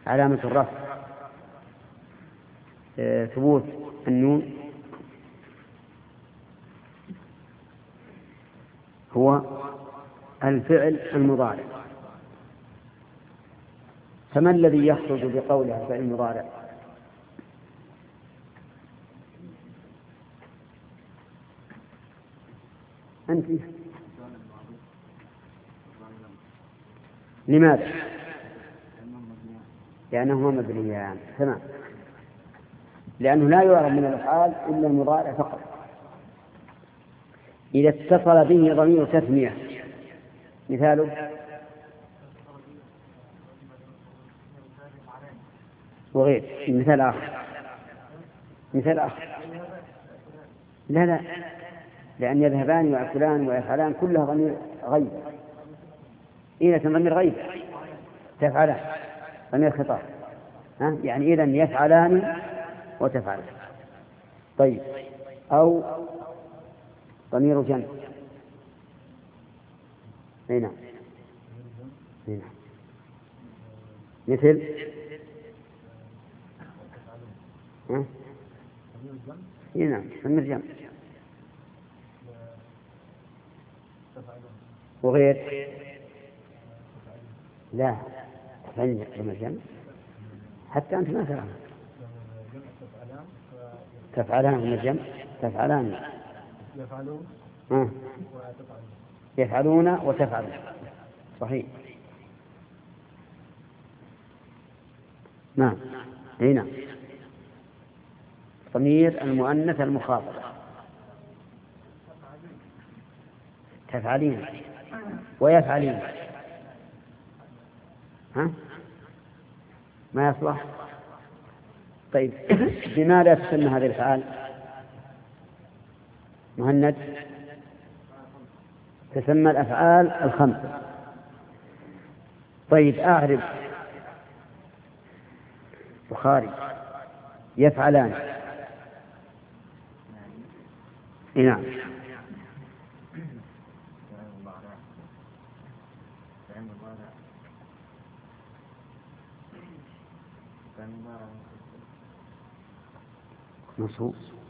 علامة الرفع ثبوت النون هو الفعل المضارع. فما الذي يخرج بقولها الفعل المضارع؟ أنت لماذا؟ لأنهما مبنيان. تمام. لأنه لا يعرف من الأفعال إلا المضارع فقط. إذا اتصل به ضمير تثنية مثاله وغير. مثال آخر لا لأن يذهبان ويأكلان ويفعلان كلها ضمير غيب. إذا ضمير غيب تفعلان ضمير خطاب يعني إذن يفعلان وتفعلان. طيب أو ضمير جمع. نعم مثل نعم ضمير جمع وغير. لا ضمير جمع حتى أنت ما ترى تفعلان من الجمع تفعلان يفعلون وتفعلون صحيح. نعم هنا ضمير المؤنث المخاطب تفعلين ويفعلين ما يصلح. طيب بماذا تسمى هذه الأفعال؟ مهند تسمى الأفعال الخمسة. طيب أعرف بخاري يفعلان. نعم منصوب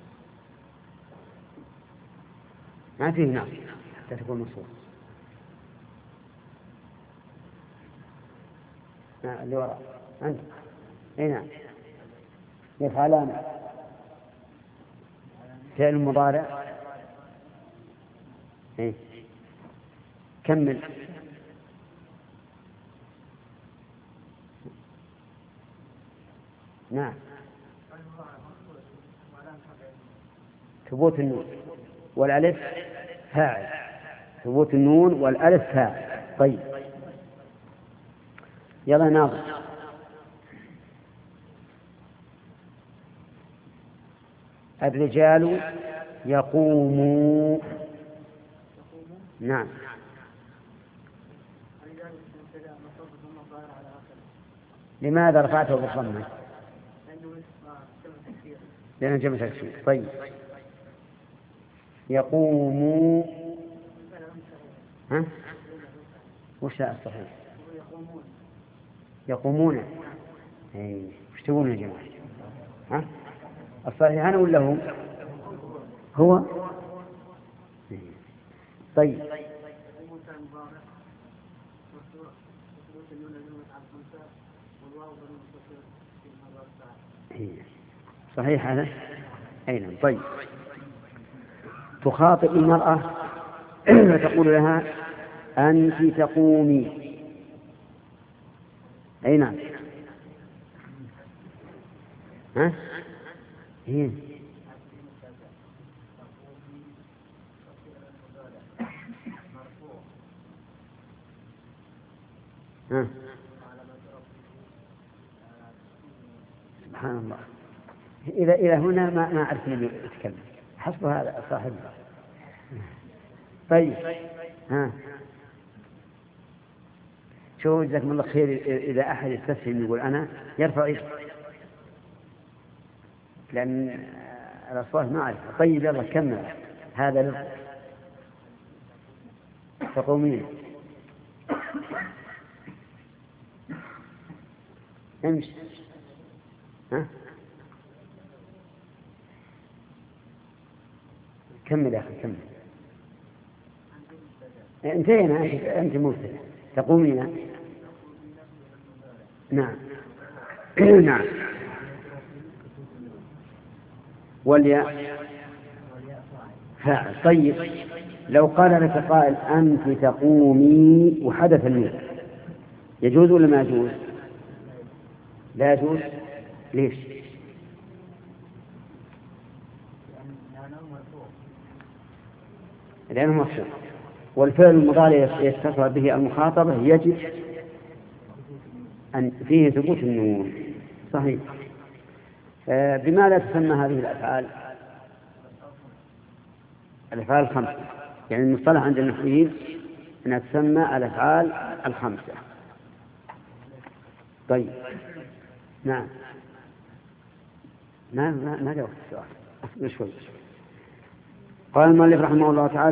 ما فيه نعم حتى تكون منصوب. اللي وراء أنت نعم يفعلان فعل مضارع كمل. نعم ثبوت النون والألف فاعل. ثبوت النون والألف فاعل. طيب يلا ناظر. الرجال يقومون. نعم لماذا رفعته بالضمة؟ لأنه جمع تكسير. طيب يقومون وش الصحيح؟ يقومون وش تقولون يا جماعة؟ الصحيح أنا ولا هو؟ طيب صحيح هذا أين؟ طيب تخاطب المرأة فتقول لها أنت تقومي. أي نعم سبحان الله. إلى هنا ما أعرف من يتكلم حسب هذا صاحبه. طيب شو جزاكم الله خير. إذا أحد يستفهم يقول أنا يرفع يده لأن الأصوات ما أعرف. طيب يلا كمل هذا لفظ تقومين. امشي. ها؟ كمل يا أخي كمل. انتهينا. أنت مبتدأ تقومين. نعم. نعم. والياء فاعل. طيب لو قال لك قائل أنت تقومي وحدث الميم يجوز ولا ما يجوز؟ لا يجوز. ليش؟ لأنه مرفوع، والفعل المضارع يتصل به المخاطبة يجب أن فيه ثبوت النون. صحيح. بما لا تسمى هذه الأفعال؟ الأفعال الخمسة، يعني المصطلح عند النحويين أنها تسمى الأفعال الخمسة. طيب نعم. ما جاء السؤال. أصبر شوي. قال المؤلف رحمه الله تعالى